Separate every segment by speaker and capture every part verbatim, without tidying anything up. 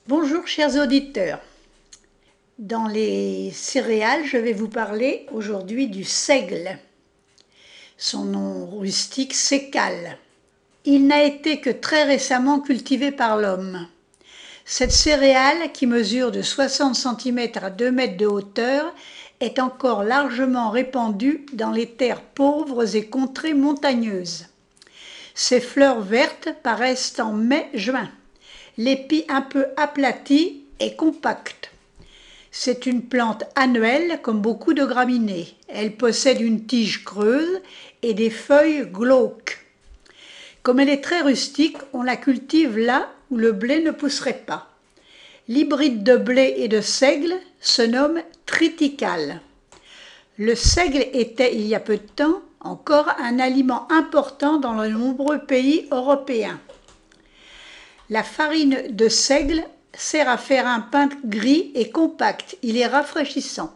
Speaker 1: Bonjour chers auditeurs. Dans les céréales, je vais vous parler aujourd'hui du seigle. Son nom rustique, sécale. Il n'a été que très récemment cultivé par l'homme. Cette céréale, qui mesure de soixante centimètres à deux mètres de hauteur, est encore largement répandue dans les terres pauvres et contrées montagneuses. Ses fleurs vertes paraissent en mai-juin. L'épi un peu aplati et compact. C'est une plante annuelle comme beaucoup de graminées. Elle possède une tige creuse et des feuilles glauques. Comme elle est très rustique, on la cultive là où le blé ne pousserait pas. L'hybride de blé et de seigle se nomme triticale. Le seigle était, il y a peu de temps, encore un aliment important dans de nombreux pays européens. La farine de seigle sert à faire un pain gris et compact. Il est rafraîchissant.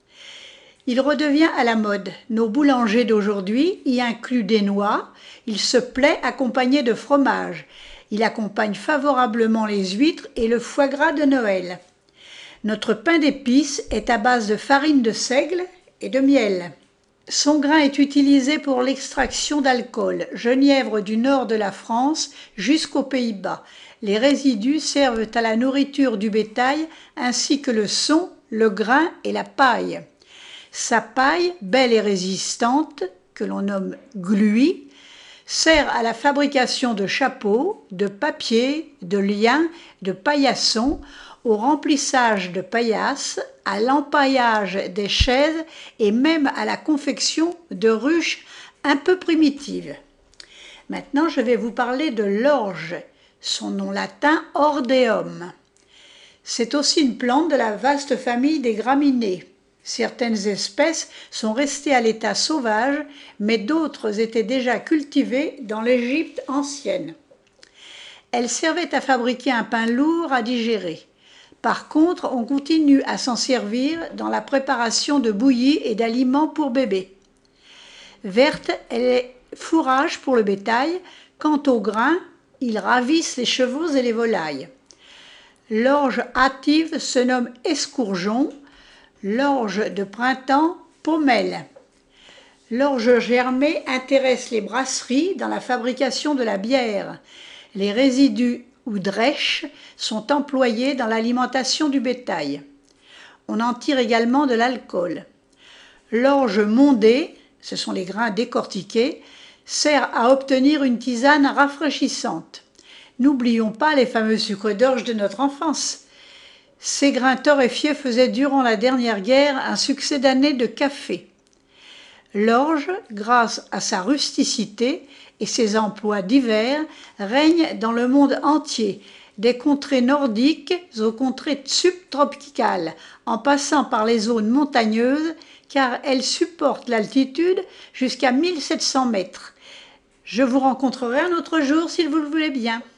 Speaker 1: Il redevient à la mode. Nos boulangers d'aujourd'hui y incluent des noix. Il se plaît accompagné de fromage. Il accompagne favorablement les huîtres et le foie gras de Noël. Notre pain d'épices est à base de farine de seigle et de miel. Son grain est utilisé pour l'extraction d'alcool, genièvre du nord de la France jusqu'aux Pays-Bas. Les résidus servent à la nourriture du bétail ainsi que le son, le grain et la paille. Sa paille, belle et résistante, que l'on nomme gluie, sert à la fabrication de chapeaux, de papier, de liens, de paillassons, au remplissage de paillasses, à l'empaillage des chaises et même à la confection de ruches un peu primitives. Maintenant, je vais vous parler de l'orge, son nom latin Hordeum. C'est aussi une plante de la vaste famille des graminées. Certaines espèces sont restées à l'état sauvage, mais d'autres étaient déjà cultivées dans l'Égypte ancienne. Elle servait à fabriquer un pain lourd à digérer. Par contre, on continue à s'en servir dans la préparation de bouillies et d'aliments pour bébés. Verte, elle est fourrage pour le bétail. Quant aux grains, ils ravissent les chevaux et les volailles. L'orge hâtive se nomme escourgeon, l'orge de printemps, pommelle. L'orge germée intéresse les brasseries dans la fabrication de la bière. Les résidus ou drèches sont employés dans l'alimentation du bétail. On en tire également de l'alcool. L'orge mondée, ce sont les grains décortiqués, sert à obtenir une tisane rafraîchissante. N'oublions pas les fameux sucres d'orge de notre enfance. Ces grains torréfiés faisaient durant la dernière guerre un succès d'année de café. L'orge, grâce à sa rusticité et ses emplois divers, règne dans le monde entier, des contrées nordiques aux contrées subtropicales, en passant par les zones montagneuses, car elle supporte l'altitude jusqu'à mille sept cents mètres. Je vous rencontrerai un autre jour si vous le voulez bien.